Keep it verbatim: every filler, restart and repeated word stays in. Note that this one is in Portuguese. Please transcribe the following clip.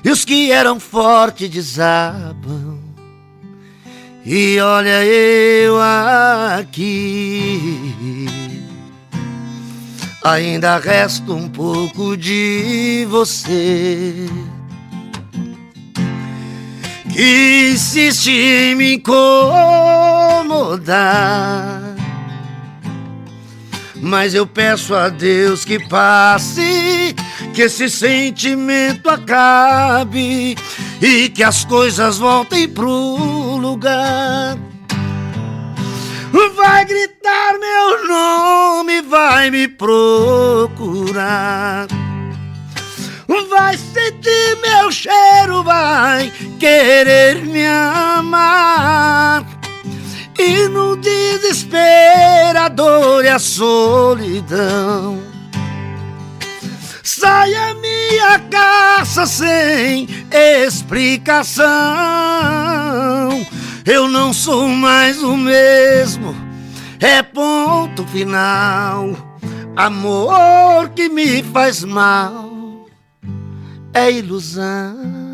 e os que eram fortes desabam. E olha eu aqui, ainda resta um pouco de você que insiste em me incomodar. Mas eu peço a Deus que passe, que esse sentimento acabe e que as coisas voltem pro lugar. Vai gritar meu nome, vai me procurar, vai sentir meu cheiro, vai querer me amar. E no desespero, a dor e a solidão sai a minha caça sem explicação. Eu não sou mais o mesmo, é ponto final. Amor que me faz mal é ilusão.